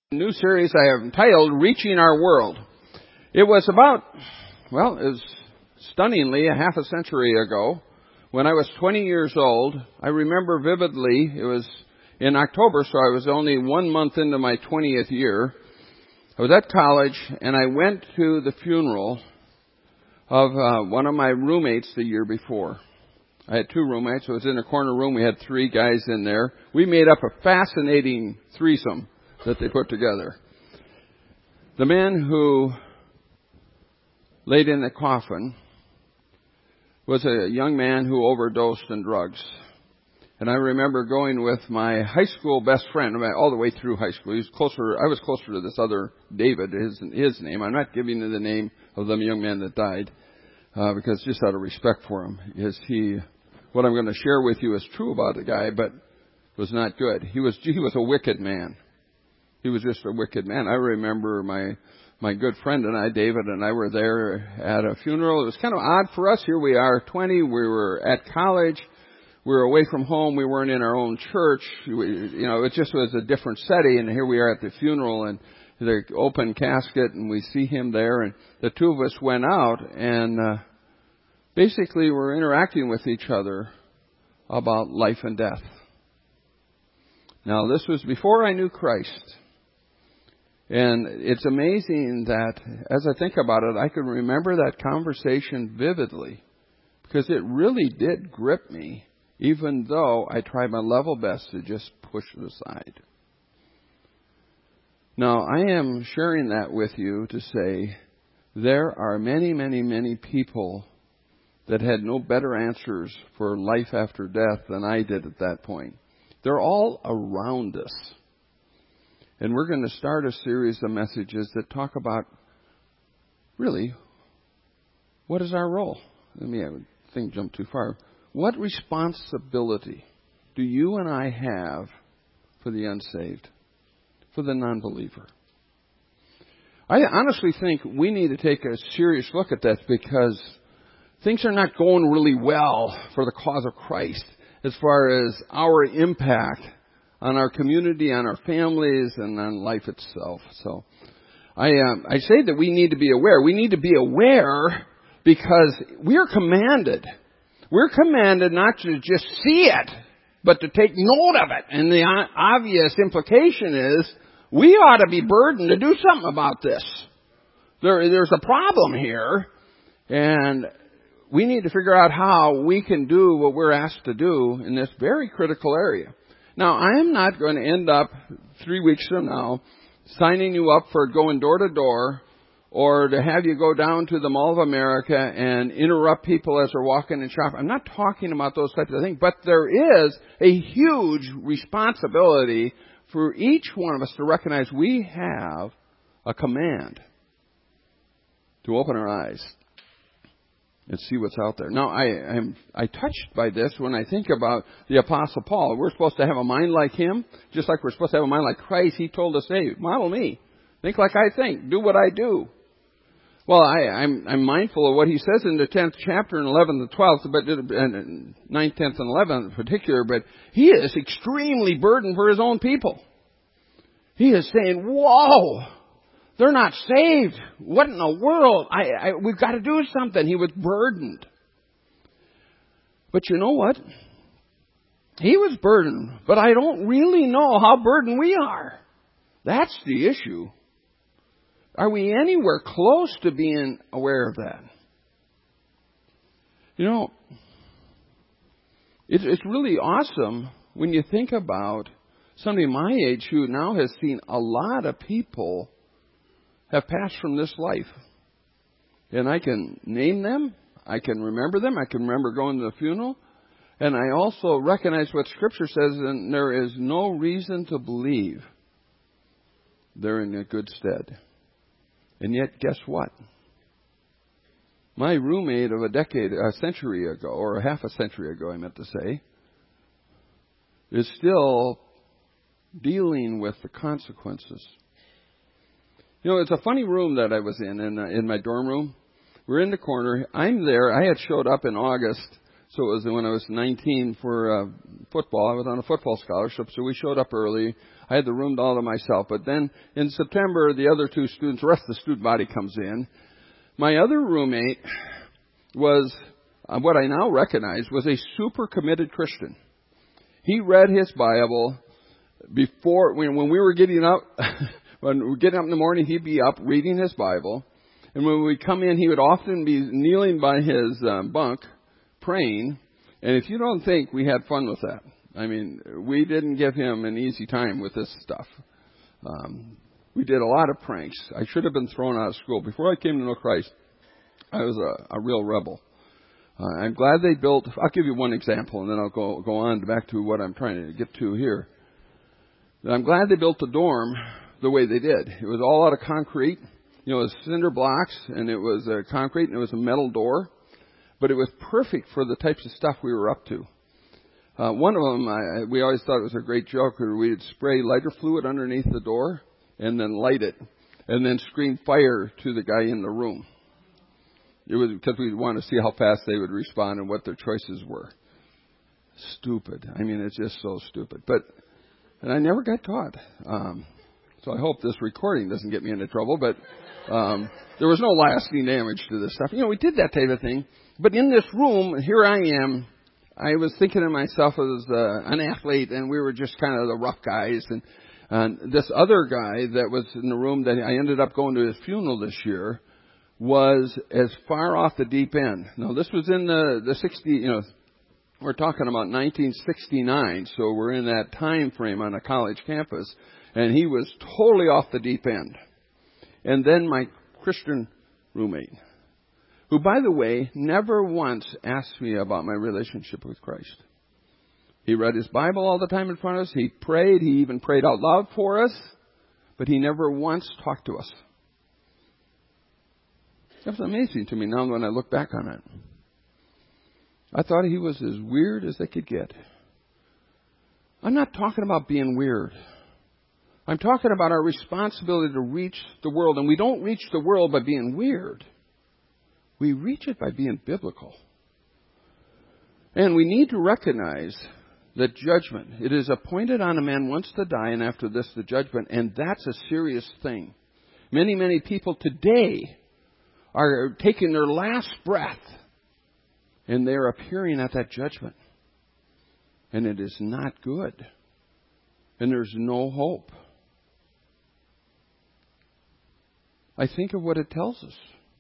New series I have entitled Reaching Our World. It was it was stunningly a half a century ago when I was 20 years old. I remember vividly, it was in October, so I was only 1 month into my 20th year. I was at college and I went to the funeral of one of my roommates the year before. I had two roommates. It was in a corner room. We had three guys in there. We made up a fascinating threesome that they put together. The man who laid in the coffin was a young man who overdosed on drugs. And I remember going with my high school best friend all the way through high school. I was closer to this other David, his name. I'm not giving you the name of the young man that died, because just out of respect for him. What I'm going to share with you is true about the guy, but was not good. He was a wicked man. He was just a wicked man. I remember my good friend and I, David, and I were there at a funeral. It was kind of odd for us. Here we are, 20. We were at college. We were away from home. We weren't in our own church. It just was a different setting. And here we are at the funeral and the open casket, and we see him there. And the two of us went out and basically were interacting with each other about life and death. Now, this was before I knew Christ. And it's amazing that as I think about it, I can remember that conversation vividly because it really did grip me, even though I tried my level best to just push it aside. Now, I am sharing that with you to say there are many, many, many people that had no better answers for life after death than I did at that point. They're all around us. And we're going to start a series of messages that talk about, really, what is our role? I think jump too far. What responsibility do you and I have for the unsaved, for the non-believer? I honestly think we need to take a serious look at that because things are not going really well for the cause of Christ as far as our impact on our community, on our families, and on life itself. So I say that we need to be aware. We need to be aware because we're commanded. We're commanded not to just see it, but to take note of it. And the obvious implication is we ought to be burdened to do something about this. There's a problem here, and we need to figure out how we can do what we're asked to do in this very critical area. Now, I am not going to end up 3 weeks from now signing you up for going door to door or to have you go down to the Mall of America and interrupt people as they're walking and shopping. I'm not talking about those types of things, but there is a huge responsibility for each one of us to recognize we have a command to open our eyes and see what's out there. Now, I touched by this when I think about the Apostle Paul. We're supposed to have a mind like him, just like we're supposed to have a mind like Christ. He told us, hey, model me. Think like I think. Do what I do. Well, I'm mindful of what he says in the 10th chapter and 11th and 12th, but 9th, 10th, and 11th in particular, but he is extremely burdened for his own people. He is saying, whoa! They're not saved. What in the world? We've got to do something. He was burdened. But you know what? He was burdened, but I don't really know how burdened we are. That's the issue. Are we anywhere close to being aware of that? It's really awesome when you think about somebody my age who now has seen a lot of people have passed from this life. And I can name them. I can remember them. I can remember going to the funeral. And I also recognize what Scripture says, and there is no reason to believe they're in a good stead. And yet, guess what? My roommate of a century ago, or a half a century ago, I meant to say, is still dealing with the consequences. It's a funny room that I was in my dorm room. We're in the corner. I'm there. I had showed up in August So it was when I was 19 for football. I was on a football scholarship, so we showed up early. I had the room all to myself. But then in September, the other two students, the rest of the student body comes in. My other roommate was, what I now recognize, was a super committed Christian. He read his Bible before, when we were getting up, when we were getting up in the morning, he'd be up reading his Bible. And when we come in, he would often be kneeling by his bunk, praying. And if you don't think we had fun with that, I mean, we didn't give him an easy time with this stuff. We did a lot of pranks. I should have been thrown out of school. Before I came to know Christ, I was a real rebel. I'm glad they built, I'll give you one example, and then I'll go on back to what I'm trying to get to here. I'm glad they built the dorm the way they did. It was all out of concrete. You know, it was cinder blocks, and it was concrete, and it was a metal door. But it was perfect for the types of stuff we were up to. One of them, we always thought it was a great joke. We'd spray lighter fluid underneath the door and then light it and then scream fire to the guy in the room. It was because we wanted to see how fast they would respond and what their choices were. Stupid. I mean, it's just so stupid. And I never got caught. So I hope this recording doesn't get me into trouble. But there was no lasting damage to this stuff. You know, we did that type of thing. But in this room, here I am. I was thinking of myself as an athlete, and we were just kind of the rough guys. And this other guy that was in the room that I ended up going to his funeral this year was as far off the deep end. Now, this was in the 60, you know, we're talking about 1969, so we're in that time frame on a college campus, and he was totally off the deep end. And then my Christian roommate, who, by the way, never once asked me about my relationship with Christ. He read his Bible all the time in front of us. He prayed. He even prayed out loud for us. But he never once talked to us. That was amazing to me now when I look back on it. I thought he was as weird as they could get. I'm not talking about being weird. I'm talking about our responsibility to reach the world. And we don't reach the world by being weird. We reach it by being biblical. And we need to recognize that judgment, it is appointed on a man once to die, and after this the judgment, and that's a serious thing. Many, many people today are taking their last breath, and they're appearing at that judgment. And it is not good. And there's no hope. I think of what it tells us.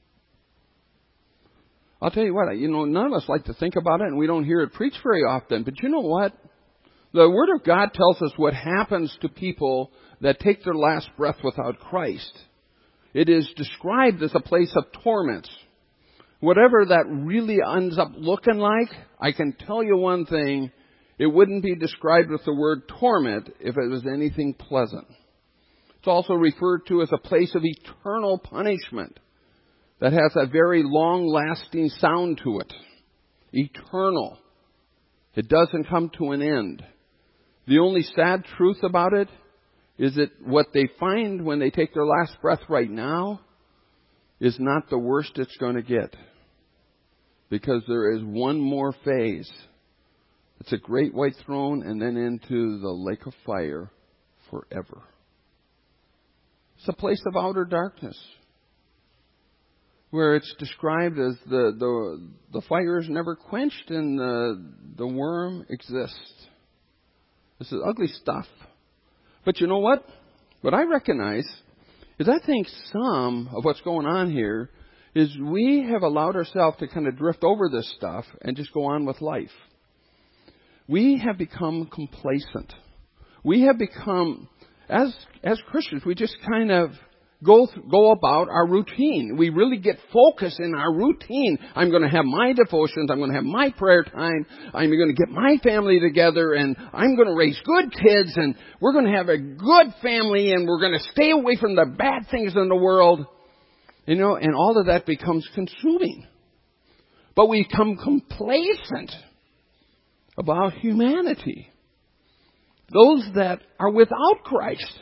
I'll tell you what, none of us like to think about it, and we don't hear it preached very often. But you know what? The Word of God tells us what happens to people that take their last breath without Christ. It is described as a place of torments. Whatever that really ends up looking like, I can tell you one thing, it wouldn't be described with the word torment if it was anything pleasant. It's also referred to as a place of eternal punishment. That has a very long-lasting sound to it. Eternal. It doesn't come to an end. The only sad truth about it is that what they find when they take their last breath right now is not the worst it's going to get. Because there is one more phase. It's a great white throne and then into the lake of fire forever. It's a place of outer darkness, where it's described as the fire is never quenched and the worm exists. This is ugly stuff. But you know what? What I recognize is I think some of what's going on here is we have allowed ourselves to kind of drift over this stuff and just go on with life. We have become complacent. We have become, as Christians, we just kind of go about our routine. We really get focused in our routine. I'm going to have my devotions. I'm going to have my prayer time. I'm going to get my family together, and I'm going to raise good kids, and we're going to have a good family, and we're going to stay away from the bad things in the world. And all of that becomes consuming. But we become complacent about humanity. Those that are without Christ.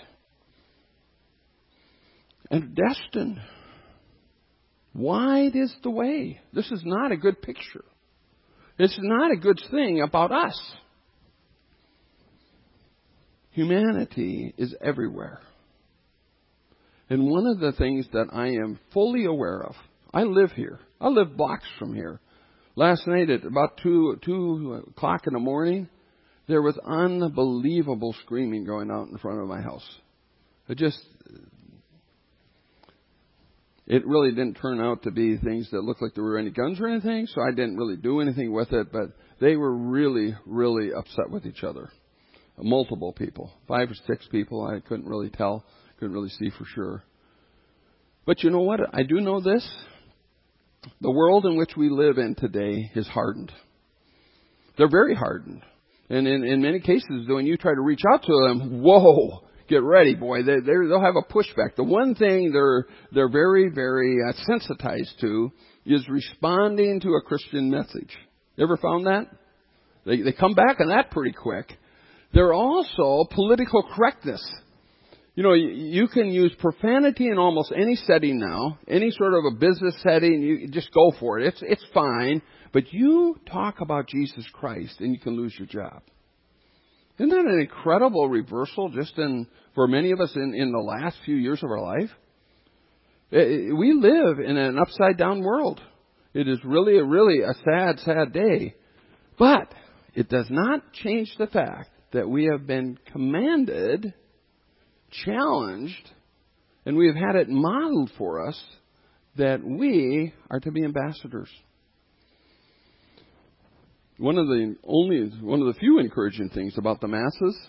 And destined. Wide is the way. This is not a good picture. It's not a good thing about us. Humanity is everywhere. And one of the things that I am fully aware of, I live here. I live blocks from here. Last night at about 2 o'clock in the morning, there was unbelievable screaming going out in front of my house. It really didn't turn out to be things that looked like there were any guns or anything, so I didn't really do anything with it, but they were really, really upset with each other. Multiple people, 5 or 6 people, I couldn't really tell, couldn't really see for sure. But you know what? I do know this. The world in which we live in today is hardened. They're very hardened. And in many cases, when you try to reach out to them, whoa, get ready, boy. They'll have a pushback. The one thing they're very, very sensitized to is responding to a Christian message. You ever found that? They come back on that pretty quick. They're also political correctness. You know, you can use profanity in almost any setting now, any sort of a business setting, you just go for it. It's fine. But you talk about Jesus Christ and you can lose your job. Isn't that an incredible reversal for many of us in the last few years of our life? We live in an upside down world. It is really, really a sad, sad day. But it does not change the fact that we have been commanded, challenged, and we have had it modeled for us that we are to be ambassadors. One of the few encouraging things about the masses,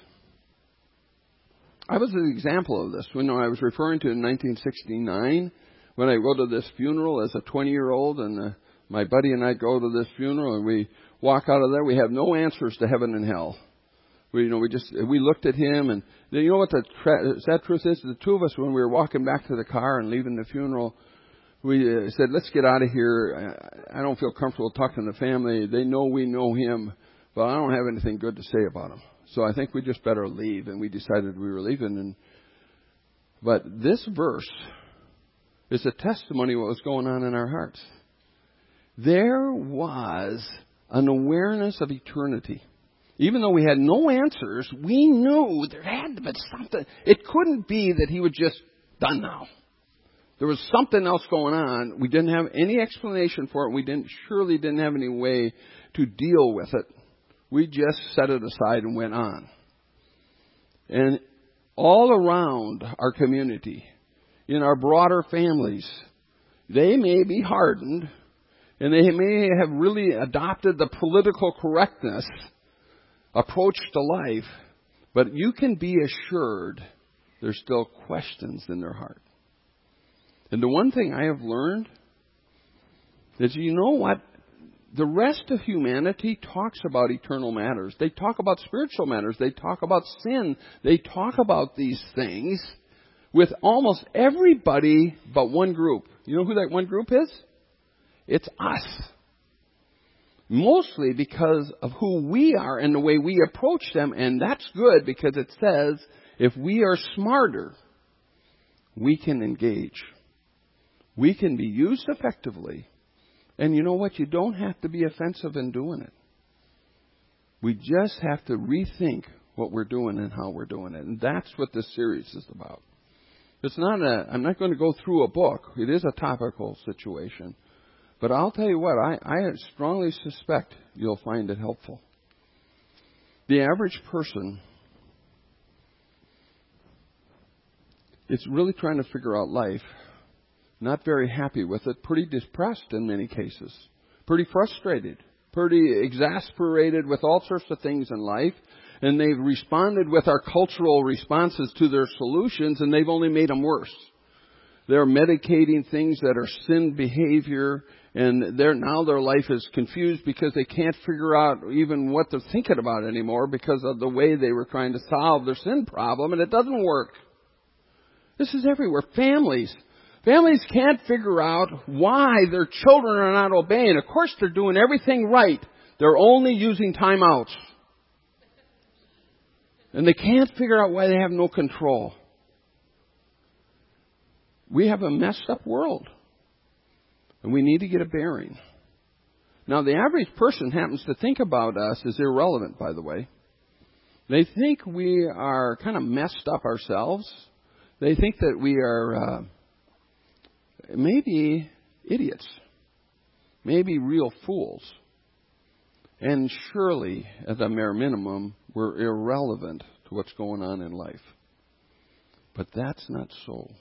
I was an example of this. When I was referring to in 1969, when I go to this funeral as a 20-year-old, and my buddy and I go to this funeral, and we walk out of there, we have no answers to heaven and hell. We looked at him, and you know what the sad truth is? The two of us, when we were walking back to the car and leaving the funeral, we said, let's get out of here. I don't feel comfortable talking to the family. They know we know him, but I don't have anything good to say about him. So I think we just better leave, and we decided we were leaving. But this verse is a testimony of what was going on in our hearts. There was an awareness of eternity. Even though we had no answers, we knew there had to be something. It couldn't be that he was just done now. There was something else going on. We didn't have any explanation for it. We surely didn't have any way to deal with it. We just set it aside and went on. And all around our community, in our broader families, they may be hardened, and they may have really adopted the political correctness approach to life, but you can be assured there's still questions in their heart. And the one thing I have learned is, you know what? The rest of humanity talks about eternal matters. They talk about spiritual matters. They talk about sin. They talk about these things with almost everybody but one group. You know who that one group is? It's us. Mostly because of who we are and the way we approach them. And that's good, because it says if we are smarter, we can engage. We can be used effectively. And you know what? You don't have to be offensive in doing it. We just have to rethink what we're doing and how we're doing it. And that's what this series is about. I'm not going to go through a book. It is a topical situation. But I'll tell you what, I strongly suspect you'll find it helpful. The average person is really trying to figure out life, not very happy with it, pretty depressed in many cases, pretty frustrated, pretty exasperated with all sorts of things in life, and they've responded with our cultural responses to their solutions, and they've only made them worse. They're medicating things that are sin behavior, and now their life is confused because they can't figure out even what they're thinking about anymore because of the way they were trying to solve their sin problem, and it doesn't work. This is everywhere. Families can't figure out why their children are not obeying. Of course, they're doing everything right. They're only using timeouts. And they can't figure out why they have no control. We have a messed up world. And we need to get a bearing. Now, the average person happens to think about us as irrelevant, by the way. They think we are kind of messed up ourselves. They think that we are maybe idiots, maybe real fools. And surely, at a mere minimum, we're irrelevant to what's going on in life. But that's not so.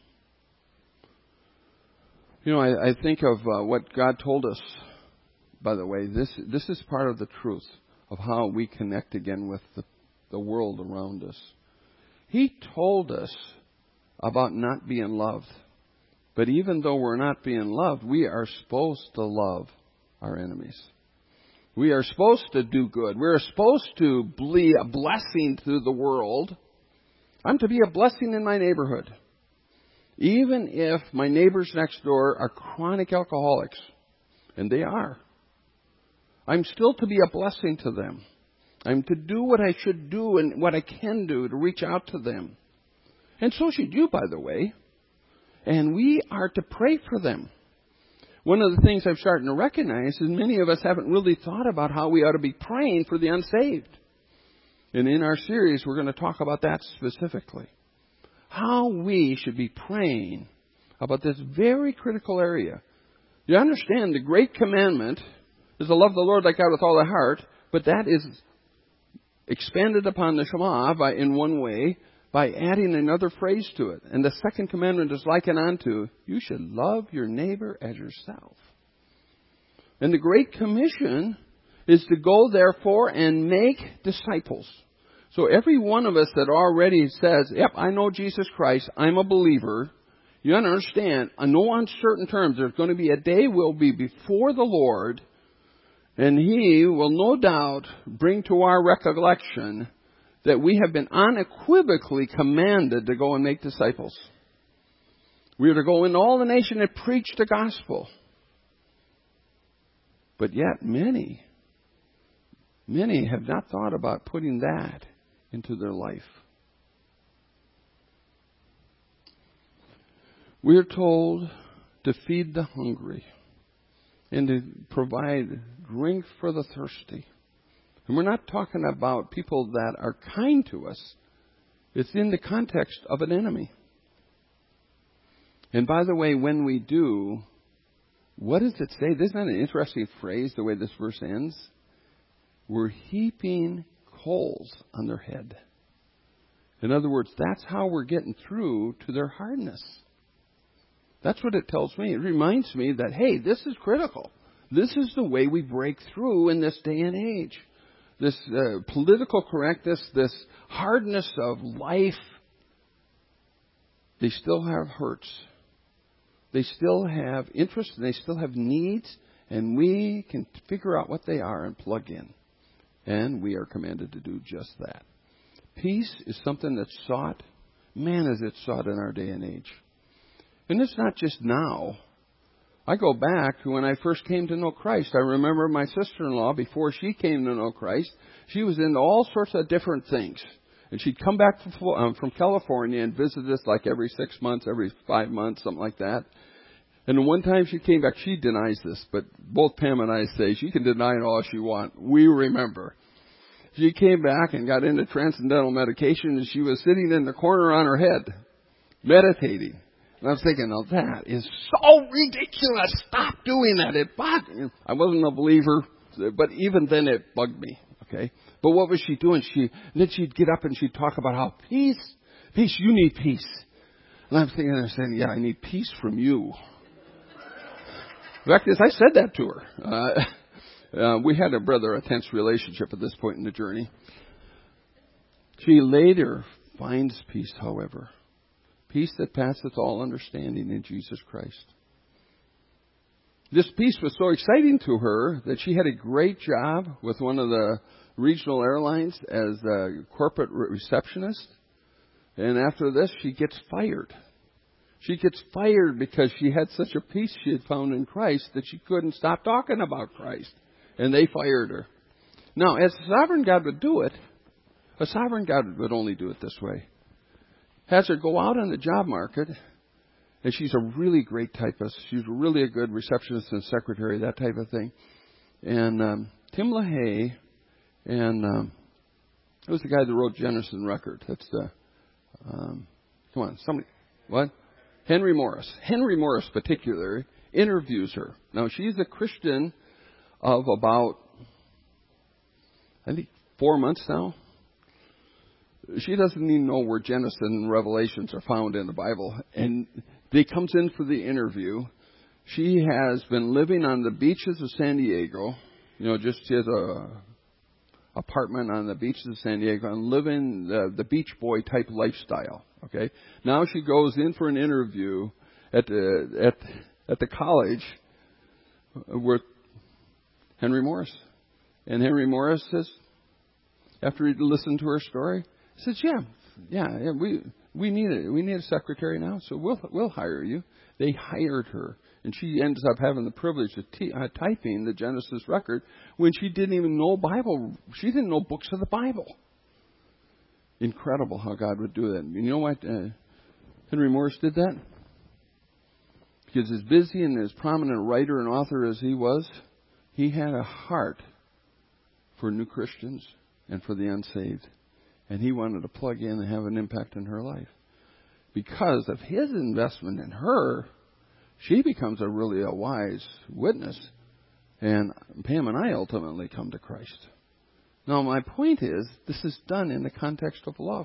You know, I think of what God told us, by the way. This is part of the truth of how we connect again with the world around us. He told us about not being loved. But even though we're not being loved, we are supposed to love our enemies. We are supposed to do good. We're supposed to be a blessing to the world. I'm to be a blessing in my neighborhood. Even if my neighbors next door are chronic alcoholics, and they are, I'm still to be a blessing to them. I'm to do what I should do and what I can do to reach out to them. And so should you, by the way. And we are to pray for them. One of the things I'm starting to recognize is many of us haven't really thought about how we ought to be praying for the unsaved. And in our series, we're going to talk about that specifically. How we should be praying about this very critical area. You understand the great commandment is to love the Lord thy God with all thy heart, but that is expanded upon the Shema in one way by adding another phrase to it. And the second commandment is likened unto, you should love your neighbor as yourself. And the Great Commission is to go, therefore, and make disciples. So every one of us that already says, yep, I know Jesus Christ, I'm a believer, you understand, on no uncertain terms, there's going to be a day we'll be before the Lord, and He will no doubt bring to our recollection that we have been unequivocally commanded to go and make disciples. We are to go into all the nation and preach the gospel. But yet many have not thought about putting that into their life. We are told to feed the hungry and to provide drink for the thirsty. And we're not talking about people that are kind to us. It's in the context of an enemy. And by the way, when we do, what does it say? Isn't that an interesting phrase, the way this verse ends? We're heaping coals on their head. In other words, that's how we're getting through to their hardness. That's what it tells me. It reminds me that, hey, this is critical. This is the way we break through in this day and age. This political correctness, this hardness of life, they still have hurts. They still have interests, and they still have needs, and we can figure out what they are and plug in. And we are commanded to do just that. Peace is something that's sought. Man, is it sought in our day and age. And it's not just now. I go back to when I first came to know Christ. I remember my sister-in-law, before she came to know Christ, she was into all sorts of different things. And she'd come back from California and visit us like every 6 months, every 5 months, something like that. And one time she came back, she denies this, but both Pam and I say she can deny it all she wants. We remember. She came back and got into transcendental medication, and she was sitting in the corner on her head, meditating. And I was thinking, oh, that is so ridiculous. Stop doing that. It bugged me. I wasn't a believer, but even then it bugged me. Okay. But what was she doing? Then she'd get up and she'd talk about how peace, you need peace. And I'm thinking, I'm saying, yeah, I need peace from you. In fact, I said that to her. We had a tense relationship at this point in the journey. She later finds peace, however. Peace that passeth all understanding in Jesus Christ. This peace was so exciting to her that she had a great job with one of the regional airlines as a corporate receptionist. And after this, she gets fired. She gets fired because she had such a peace she had found in Christ that she couldn't stop talking about Christ. And they fired her. Now, as a sovereign God would do it, a sovereign God would only do it this way. Has her go out on the job market, and she's a really great typist. She's really a good receptionist and secretary, that type of thing. And Tim LaHaye, and it was the guy that wrote Genesis Record. That's the, come on, somebody, what? Henry Morris. Henry Morris, particularly, interviews her. Now, she's a Christian of about, I think, 4 months now. She doesn't even know where Genesis and Revelations are found in the Bible. And he comes in for the interview. She has been living on the beaches of San Diego. She has a apartment on the beaches of San Diego and living the beach boy type lifestyle. Okay. Now she goes in for an interview at the college with Henry Morris. And Henry Morris says, after he listened to her story, he says, yeah, we need it. We need a secretary now, so we'll hire you. They hired her, and she ends up having the privilege of typing the Genesis record when she didn't even know Bible. She didn't know books of the Bible. Incredible how God would do that. You know what? Henry Morris did that? Because as busy and as prominent writer and author as he was, he had a heart for new Christians and for the unsaved. And he wanted to plug in and have an impact in her life. Because of his investment in her, she becomes a really wise witness. And Pam and I ultimately come to Christ. Now, my point is, this is done in the context of love.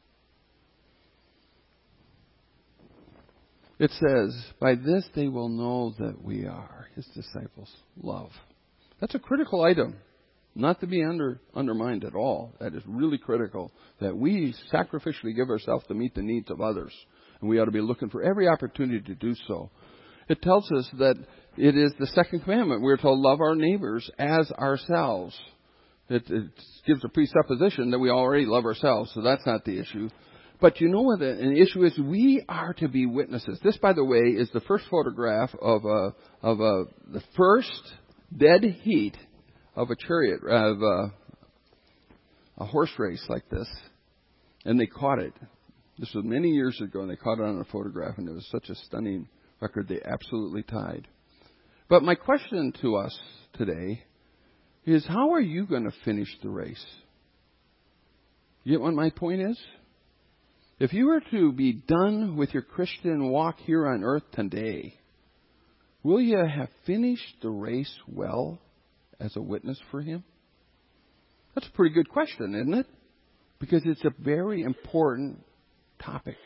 It says, by this they will know that we are his disciples. Love. That's a critical item. Not to be undermined at all. That is really critical. That we sacrificially give ourselves to meet the needs of others. And we ought to be looking for every opportunity to do so. It tells us that it is the second commandment. We're to love our neighbors as ourselves. It gives a presupposition that we already love ourselves, so that's not the issue. But you know what an issue is? We are to be witnesses. This, by the way, is the first photograph of the first dead heat of a chariot, of a horse race like this. And they caught it. This was many years ago, and they caught it on a photograph, and it was such a stunning record. They absolutely tied. But my question to us today is, how are you going to finish the race? You get what my point is? If you were to be done with your Christian walk here on earth today, will you have finished the race well as a witness for him? That's a pretty good question, isn't it? Because it's a very important topic.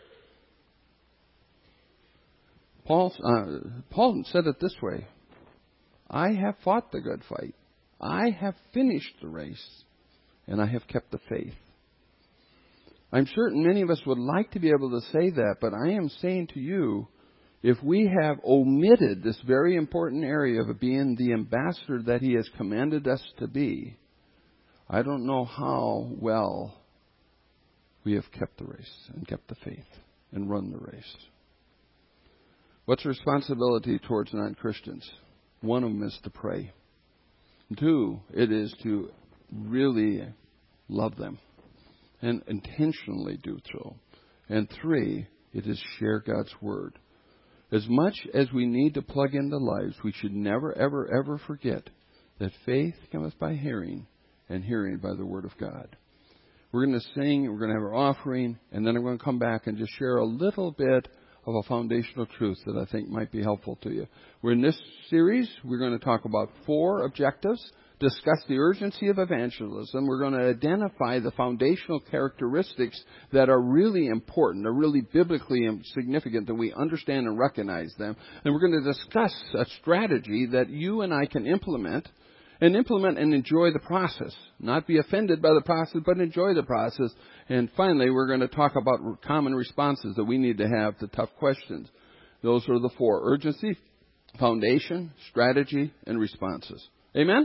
Paul said it this way: I have fought the good fight. I have finished the race, and I have kept the faith. I'm certain many of us would like to be able to say that, but I am saying to you, if we have omitted this very important area of being the ambassador that he has commanded us to be, I don't know how well we have kept the race and kept the faith and run the race. What's the responsibility towards non-Christians? One of them is to pray. 2, it is to really love them and intentionally do so. And 3, it is share God's Word. As much as we need to plug into lives, we should never, ever, ever forget that faith cometh by hearing, and hearing by the Word of God. We're going to sing, we're going to have our offering, and then I'm going to come back and just share a little bit of a foundational truth that I think might be helpful to you. We're in this series, we're going to talk about 4 objectives, discuss the urgency of evangelism. We're going to identify the foundational characteristics that are really important, are really biblically significant, that we understand and recognize them. And we're going to discuss a strategy that you and I can implement and enjoy the process. Not be offended by the process, but enjoy the process. And finally, we're going to talk about common responses that we need to have to tough questions. Those are the 4: urgency, foundation, strategy, and responses. Amen?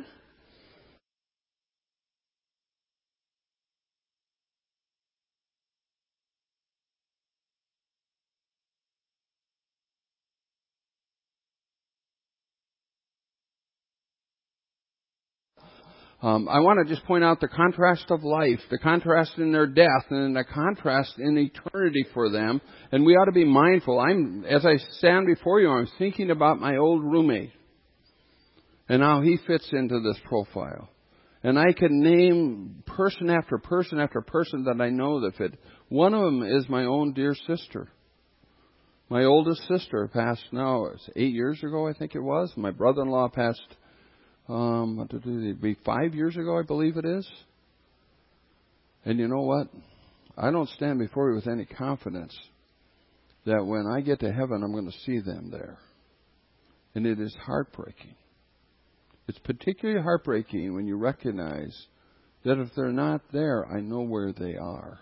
I want to just point out the contrast of life, the contrast in their death, and the contrast in eternity for them. And we ought to be mindful. As I stand before you, I'm thinking about my old roommate. And now he fits into this profile. And I can name person after person after person that I know that fit. One of them is my own dear sister. My oldest sister passed now, it's 8 years ago, I think it was. My brother-in-law passed, it'd be 5 years ago, I believe it is. And you know what? I don't stand before you with any confidence that when I get to heaven, I'm going to see them there. And it is heartbreaking. It's particularly heartbreaking when you recognize that if they're not there, I know where they are.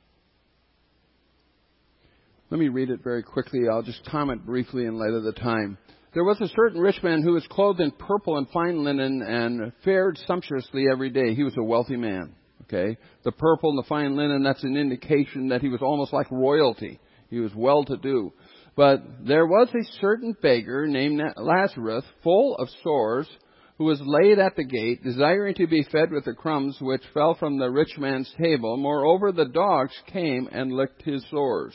Let me read it very quickly. I'll just comment briefly in light of the time. There was a certain rich man who was clothed in purple and fine linen and fared sumptuously every day. He was a wealthy man. Okay? The purple and the fine linen, that's an indication that he was almost like royalty. He was well-to-do. But there was a certain beggar named Lazarus, full of sores, who was laid at the gate, desiring to be fed with the crumbs which fell from the rich man's table. Moreover, the dogs came and licked his sores.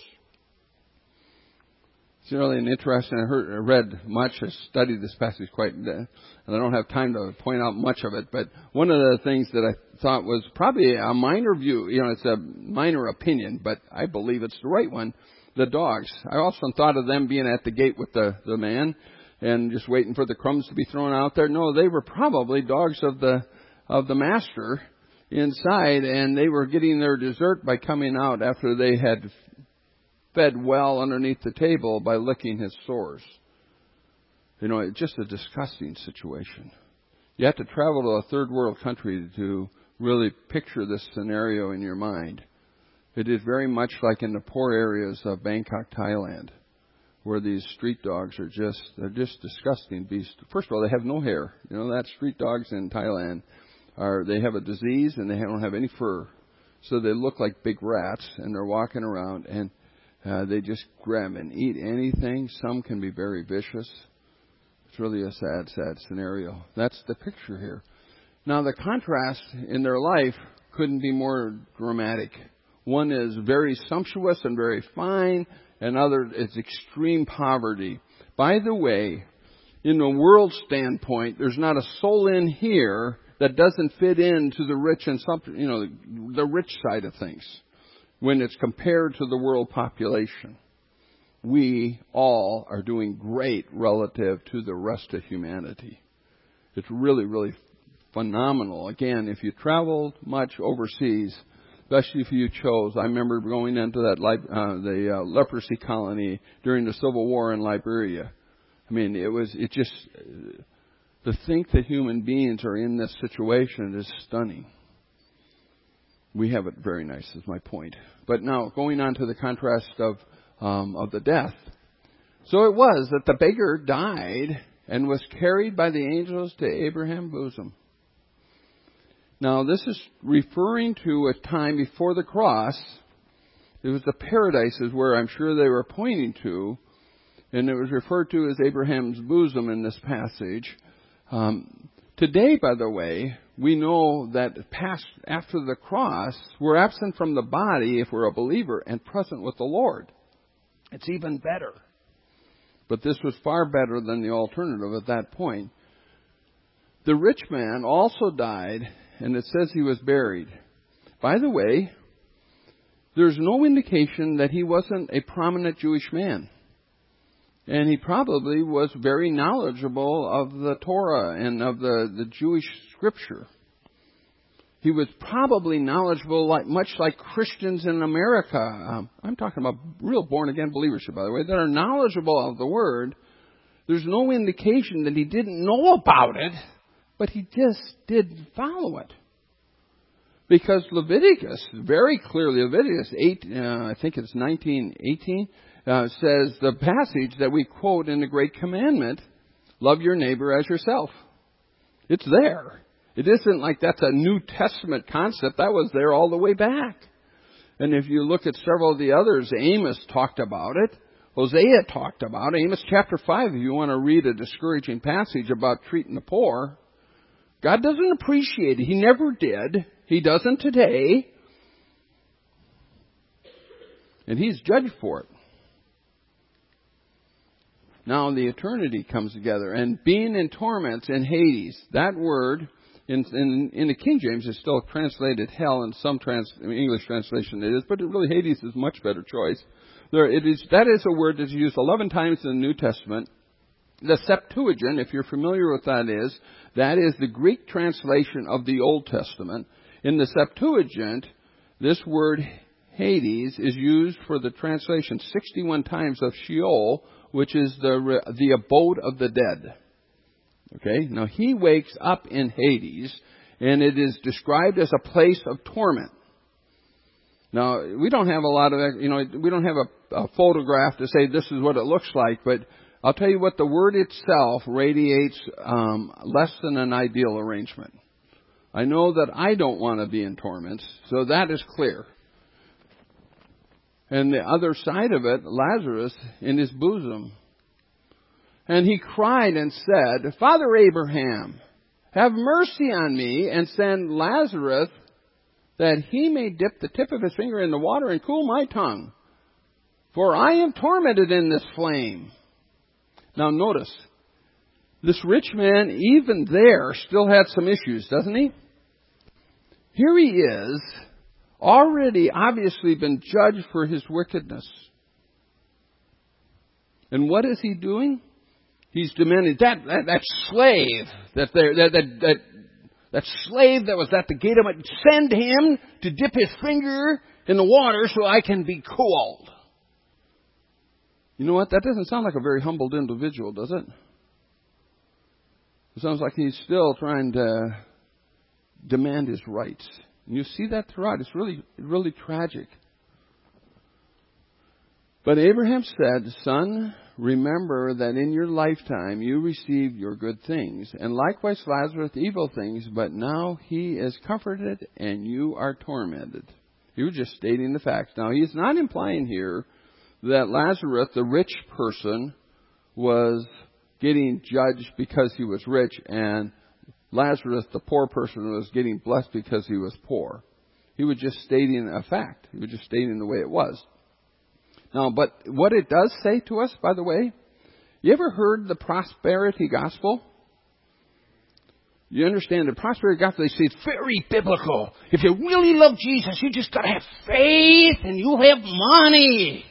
It's really an interesting, I read much, I studied this passage quite, and I don't have time to point out much of it, but one of the things that I thought was probably a minor view, it's a minor opinion, but I believe it's the right one, the dogs. I often thought of them being at the gate with the man and just waiting for the crumbs to be thrown out there. No, they were probably dogs of the master inside, and they were getting their dessert by coming out after they had fed well underneath the table by licking his sores. It's just a disgusting situation. You have to travel to a third world country to really picture this scenario in your mind. It is very much like in the poor areas of Bangkok, Thailand, where these street dogs are they're just disgusting beasts. First of all, they have no hair. That street dogs in Thailand they have a disease and they don't have any fur. So they look like big rats and they're walking around and they just grab and eat anything. Some can be very vicious. It's really a sad, sad scenario. That's the picture here. Now, the contrast in their life couldn't be more dramatic. One is very sumptuous and very fine, and other is extreme poverty. By the way, in the world standpoint, there's not a soul in here that doesn't fit into the rich and the rich side of things. When it's compared to the world population, we all are doing great relative to the rest of humanity. It's really, really phenomenal. Again, if you traveled much overseas, especially if you chose, I remember going into the leprosy colony during the Civil War in Liberia. To think that human beings are in this situation is stunning. We have it very nice, is my point. But now, going on to the contrast of the death. So it was that the beggar died and was carried by the angels to Abraham's bosom. Now, this is referring to a time before the cross. It was the paradises where I'm sure they were pointing to, and it was referred to as Abraham's bosom in this passage. Today, by the way, we know that after the cross, we're absent from the body if we're a believer and present with the Lord. It's even better. But this was far better than the alternative at that point. The rich man also died, and it says he was buried. By the way, there's no indication that he wasn't a prominent Jewish man. And he probably was very knowledgeable of the Torah and of the Jewish scripture. He was probably knowledgeable, much like Christians in America. I'm talking about real born-again believers, by the way, that are knowledgeable of the Word. There's no indication that he didn't know about it, but he just didn't follow it. Because Leviticus, very clearly, Leviticus 8, I think it's 19:18, says the passage that we quote in the Great Commandment, love your neighbor as yourself. It's there. It isn't like that's a New Testament concept. That was there all the way back. And if you look at several of the others, Amos talked about it. Hosea talked about it. Amos chapter 5, if you want to read a discouraging passage about treating the poor. God doesn't appreciate it. He never did. He doesn't today. And He's judged for it. Now the eternity comes together. And being in torments in Hades, that word in the King James is still translated hell. In some English translation it is, but really Hades is a much better choice. That is a word that's used 11 times in the New Testament. The Septuagint, if you're familiar with that is the Greek translation of the Old Testament. In the Septuagint, this word Hades is used for the translation 61 times of Sheol, which is the abode of the dead. Okay? Now he wakes up in Hades, and it is described as a place of torment. Now, we don't have we don't have a photograph to say this is what it looks like, but I'll tell you what, the word itself radiates less than an ideal arrangement. I know that I don't want to be in torments, so that is clear. And the other side of it, Lazarus in his bosom. And he cried and said, Father Abraham, have mercy on me and send Lazarus that he may dip the tip of his finger in the water and cool my tongue. For I am tormented in this flame. Now notice, this rich man, even there, still had some issues, doesn't he? Here he is, already obviously been judged for his wickedness. And what is he doing? He's demanding that slave, that slave that was at the gate of my, send him to dip his finger in the water so I can be cooled. You know what? That doesn't sound like a very humbled individual, does it? It sounds like he's still trying to demand his rights. And you see that throughout. It's really tragic. But Abraham said, Son, remember that in your lifetime you received your good things, and likewise Lazarus evil things, but now he is comforted and you are tormented. He was just stating the facts. Now, he's not implying here that Lazarus, the rich person, was getting judged because he was rich, and Lazarus, the poor person, was getting blessed because he was poor. He was just stating a fact. He was just stating the way it was. Now, but what it does say to us, by the way, you ever heard the prosperity gospel? You understand the prosperity gospel, they say it's very biblical. If you really love Jesus, you just got to have faith and you'll have money.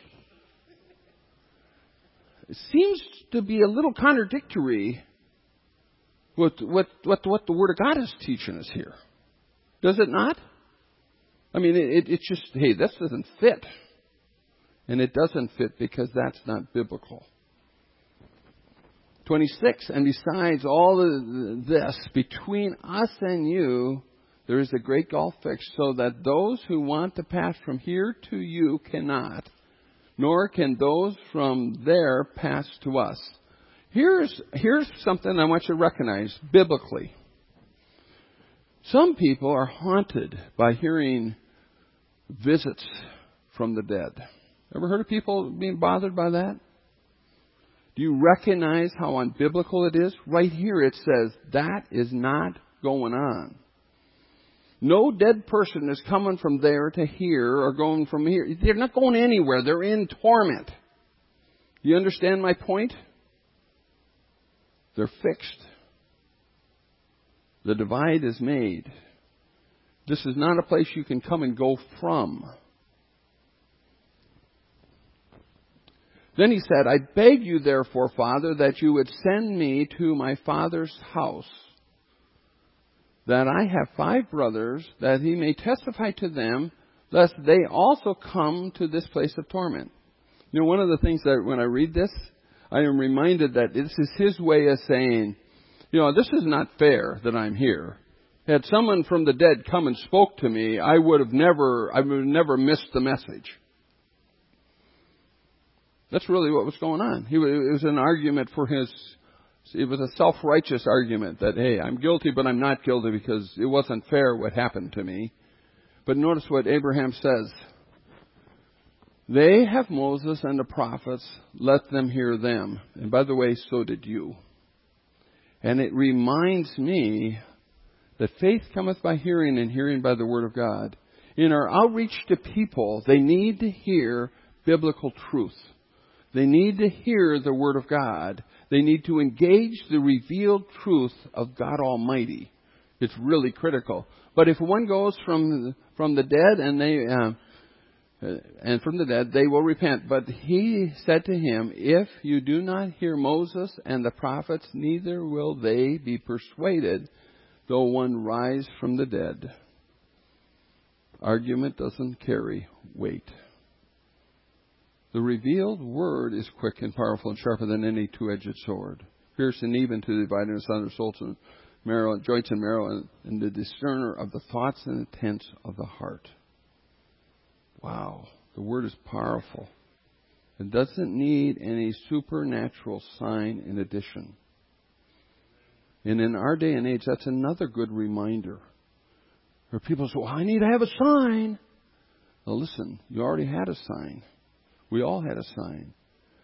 It seems to be a little contradictory with what the Word of God is teaching us here. Does it not? I mean, it's just, hey, this doesn't fit. And it doesn't fit because that's not biblical. 26, and besides all of this, between us and you, there is a great gulf fixed, so that those who want to pass from here to you cannot, nor can those from there pass to us. Here's something I want you to recognize biblically. Some people are haunted by hearing visits from the dead. Ever heard of people being bothered by that? Do you recognize how unbiblical it is? Right here it says that is not going on. No dead person is coming from there to here or going from here. They're not going anywhere. They're in torment. You understand my point? They're fixed. The divide is made. This is not a place you can come and go from. Then he said, I beg you therefore, Father, that you would send me to my father's house, that I have 5 brothers, that he may testify to them, lest they also come to this place of torment. You know, one of the things that when I read this, I am reminded that this is his way of saying, you know, this is not fair that I'm here. Had someone from the dead come and spoke to me, I would have never missed the message. That's really what was going on. It was an argument it was a self-righteous argument that, hey, I'm guilty, but I'm not guilty because it wasn't fair what happened to me. But notice what Abraham says. They have Moses and the prophets, let them hear them. And by the way, so did you. And it reminds me that faith cometh by hearing and hearing by the word of God. In our outreach to people, they need to hear biblical truth. They need to hear the Word of God. They need to engage the revealed truth of God Almighty. It's really critical. But if one goes from the dead and from the dead, they will repent. But he said to him, if you do not hear Moses and the prophets, neither will they be persuaded, though one rise from the dead. Argument doesn't carry weight. The revealed word is quick and powerful and sharper than any two-edged sword, piercing even to the dividing asunder souls and marrow, joints and marrow, and the discerner of the thoughts and intents of the heart. Wow, the word is powerful. It doesn't need any supernatural sign in addition. And in our day and age, that's another good reminder. Where people say, well, I need to have a sign. Well, listen, you already had a sign. We all had a sign.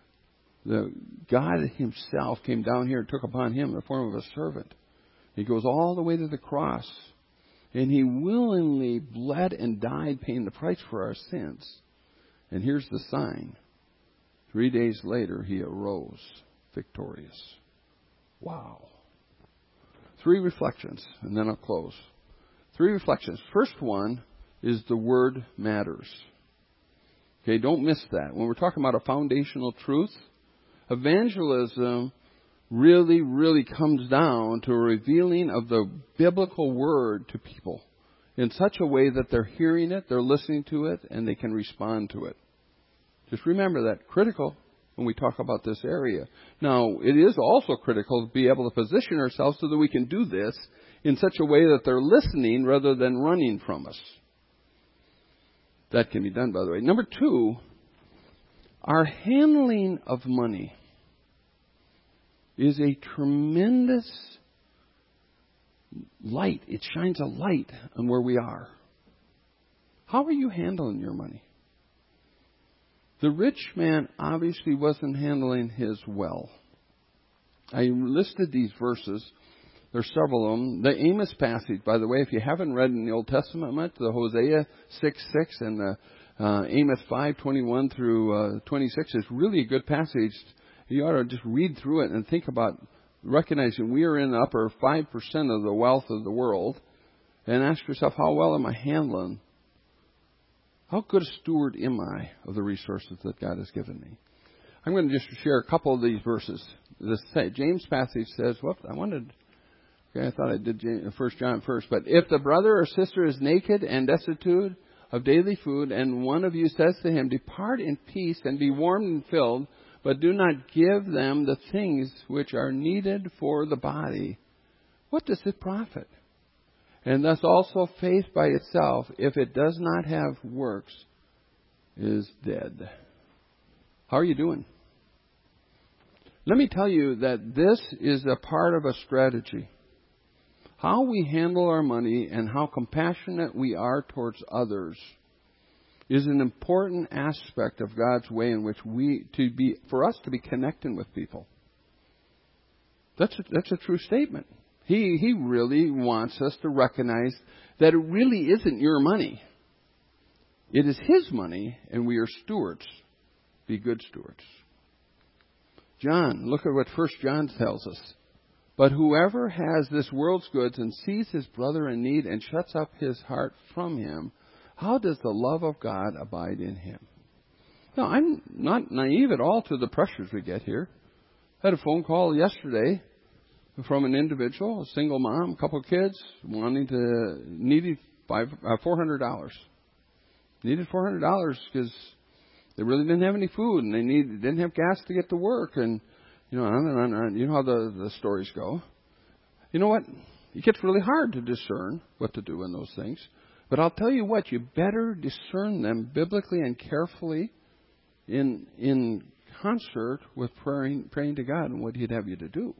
God himself came down here and took upon him the form of a servant. He goes all the way to the cross. And he willingly bled and died, paying the price for our sins. And here's the sign. 3 days later, he arose victorious. Wow. 3 reflections, and then I'll close. 3 reflections. First one is the word matters. Okay, don't miss that. When we're talking about a foundational truth, evangelism really, really comes down to a revealing of the biblical word to people in such a way that they're hearing it, they're listening to it, and they can respond to it. Just remember that. Critical when we talk about this area. Now, it is also critical to be able to position ourselves so that we can do this in such a way that they're listening rather than running from us. That can be done, by the way. Number 2, our handling of money is a tremendous light. It shines a light on where we are. How are you handling your money? The rich man obviously wasn't handling his well. I listed these verses. There's several of them. The Amos passage, by the way, if you haven't read in the Old Testament much, the Hosea 6:6 and the Amos 5:21 through 26 is really a good passage. You ought to just read through it and think about recognizing we are in the upper 5% of the wealth of the world, and ask yourself, how well am I handling? How good a steward am I of the resources that God has given me? I'm going to just share a couple of these verses. This James passage says, I thought I did 1 John first. But if the brother or sister is naked and destitute of daily food, and one of you says to him, depart in peace and be warmed and filled, but do not give them the things which are needed for the body, what does it profit? And thus also faith by itself, if it does not have works, is dead. How are you doing? Let me tell you that this is a part of a strategy. How we handle our money and how compassionate we are towards others is an important aspect of God's way in which for us to be connecting with people. That's a true statement. He really wants us to recognize that it really isn't your money. It is His money, and we are stewards. Be good stewards. John, look at what 1 John tells us. But whoever has this world's goods and sees his brother in need and shuts up his heart from him, how does the love of God abide in him? Now, I'm not naive at all to the pressures we get here. I had a phone call yesterday from an individual, a single mom, a couple of kids, needed $400. Needed $400 because they really didn't have any food and they didn't have gas to get to work, and on and on. You know how the stories go. You know what? It gets really hard to discern what to do in those things. But I'll tell you what, you better discern them biblically and carefully in concert with praying to God and what He'd have you to do.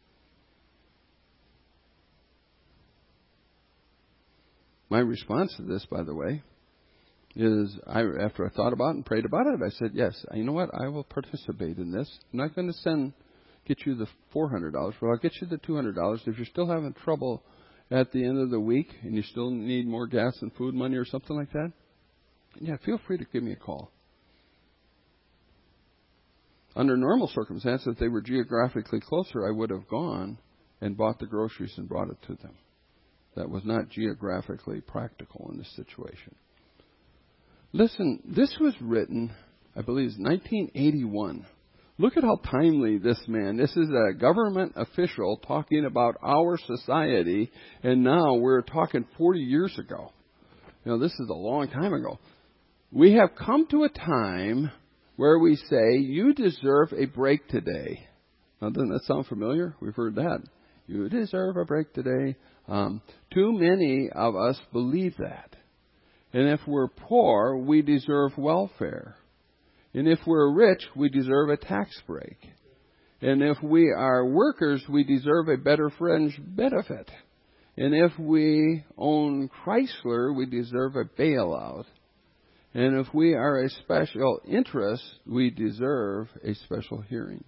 My response to this, by the way, is after I thought about it and prayed about it, I said, yes, you know what? I will participate in this. I'm not going to get you the $400, but I'll get you the $200 if you're still having trouble at the end of the week and you still need more gas and food money or something like that. Yeah, feel free to give me a call. Under normal circumstances, if they were geographically closer, I would have gone and bought the groceries and brought it to them. That was not geographically practical in this situation. Listen, this was written, I believe, 1981. Look at how timely this man, this is a government official talking about our society, and now we're talking 40 years ago. You know, this is a long time ago. We have come to a time where we say, you deserve a break today. Now, doesn't that sound familiar? We've heard that. You deserve a break today. Too many of us believe that. And if we're poor, we deserve welfare. And if we're rich, we deserve a tax break. And if we are workers, we deserve a better fringe benefit. And if we own Chrysler, we deserve a bailout. And if we are a special interest, we deserve a special hearing.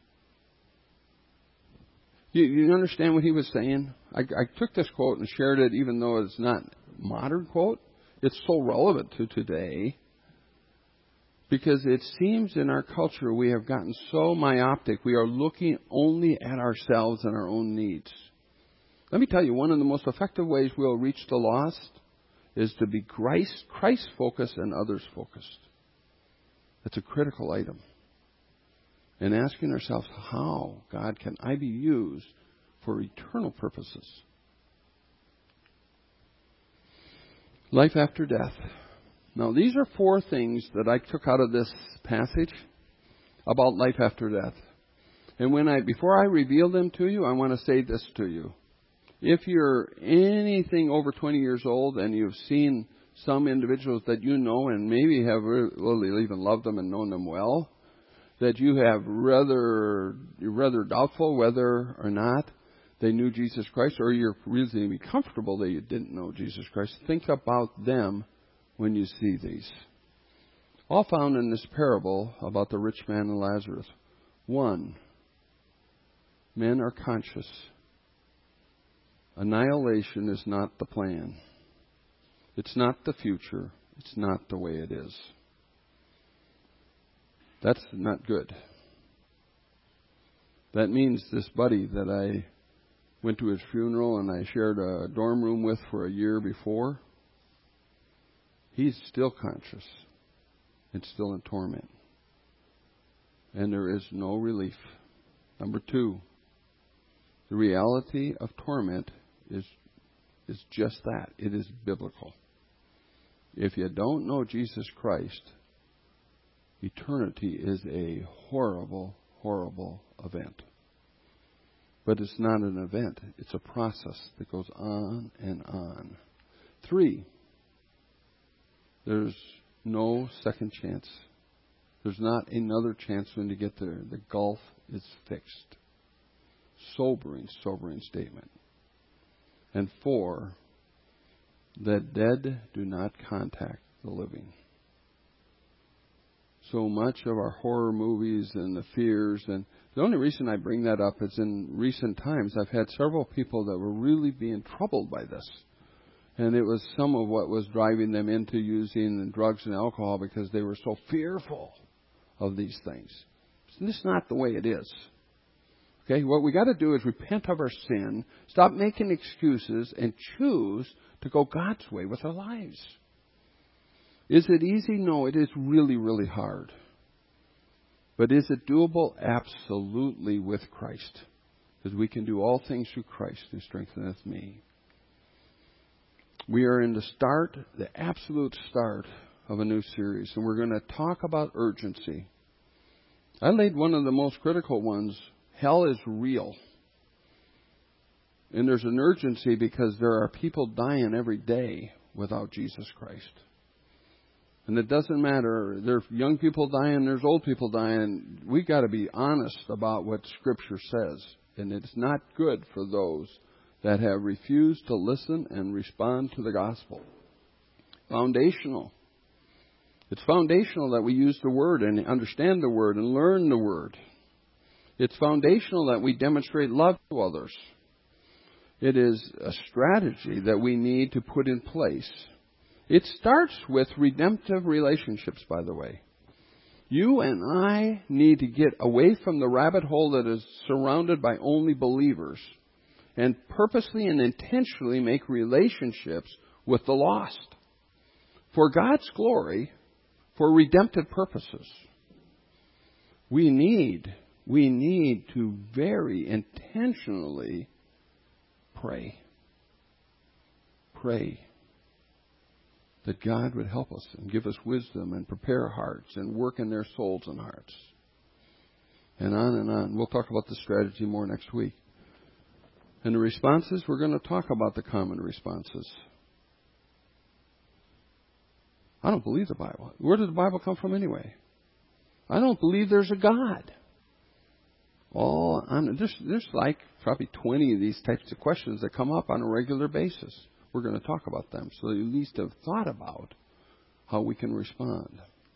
You understand what he was saying? I took this quote and shared it, even though it's not a modern quote. It's so relevant to today. Because it seems in our culture we have gotten so myopic, we are looking only at ourselves and our own needs. Let me tell you, one of the most effective ways we'll reach the lost is to be Christ-focused and others-focused. That's a critical item. And asking ourselves, how, God, can I be used for eternal purposes? Life after death. Now, these are 4 things that I took out of this passage about life after death. And before I reveal them to you, I want to say this to you. If you're anything over 20 years old and you've seen some individuals that you know and maybe have really even loved them and known them well, that you have you're rather doubtful whether or not they knew Jesus Christ, or you're reasonably comfortable that you didn't know Jesus Christ, think about them when you see these. All found in this parable about the rich man and Lazarus. 1, men are conscious. Annihilation is not the plan. It's not the future. It's not the way it is. That's not good. That means this buddy that I went to his funeral and I shared a dorm room with for a year before, he's still conscious and still in torment. And there is no relief. Number 2, the reality of torment is just that. It is biblical. If you don't know Jesus Christ, eternity is a horrible, horrible event. But it's not an event. It's a process that goes on and on. 3, there's no second chance. There's not another chance when you get there. The gulf is fixed. Sobering statement. And 4, the dead do not contact the living. So much of our horror movies and the fears, and the only reason I bring that up is in recent times I've had several people that were really being troubled by this. And it was some of what was driving them into using drugs and alcohol because they were so fearful of these things. This is not the way it is. Okay, what we got to do is repent of our sin, stop making excuses, and choose to go God's way with our lives. Is it easy? No, it is really, really hard. But is it doable? Absolutely, with Christ. Because we can do all things through Christ who strengtheneth me. We are in the absolute start of a new series, and we're going to talk about urgency. I laid one of the most critical ones. Hell is real. And there's an urgency because there are people dying every day without Jesus Christ. And it doesn't matter. There's young people dying, there's old people dying. We got to be honest about what Scripture says. And it's not good for those that have refused to listen and respond to the gospel. Foundational. It's foundational that we use the Word and understand the Word and learn the Word. It's foundational that we demonstrate love to others. It is a strategy that we need to put in place. It starts with redemptive relationships, by the way. You and I need to get away from the rabbit hole that is surrounded by only believers and purposely and intentionally make relationships with the lost for God's glory, for redemptive purposes. We need to very intentionally pray. Pray that God would help us and give us wisdom and prepare hearts and work in their souls and hearts. And on and on. We'll talk about the strategy more next week. And the responses, we're going to talk about the common responses. I don't believe the Bible. Where did the Bible come from anyway? I don't believe there's a God. There's like probably 20 of these types of questions that come up on a regular basis. We're going to talk about them, so you at least have thought about how we can respond.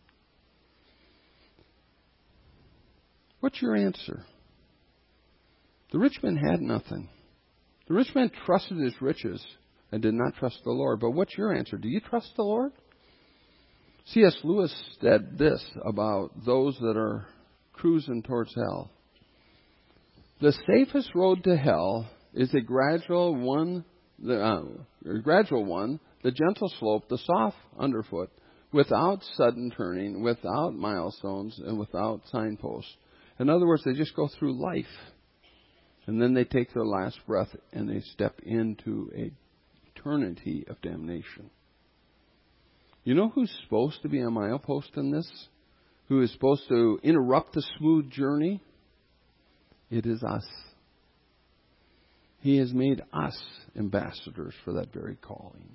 What's your answer? The rich man had nothing. The rich man trusted his riches and did not trust the Lord. But what's your answer? Do you trust the Lord? C.S. Lewis said this about those that are cruising towards hell. The safest road to hell is a gradual one, the gentle slope, the soft underfoot, without sudden turning, without milestones, and without signposts. In other words, they just go through life. And then they take their last breath and they step into an eternity of damnation. You know who's supposed to be a milepost in this? Who is supposed to interrupt the smooth journey? It is us. He has made us ambassadors for that very calling.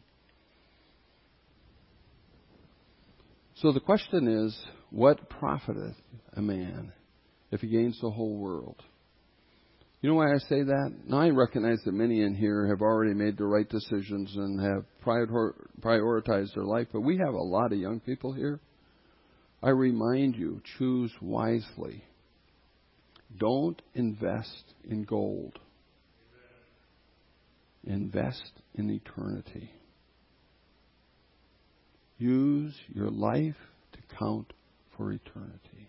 So the question is, what profiteth a man if he gains the whole world? You know why I say that? Now I recognize that many in here have already made the right decisions and have prioritized their life, but we have a lot of young people here. I remind you, choose wisely. Don't invest in gold. Invest in eternity. Use your life to count for eternity.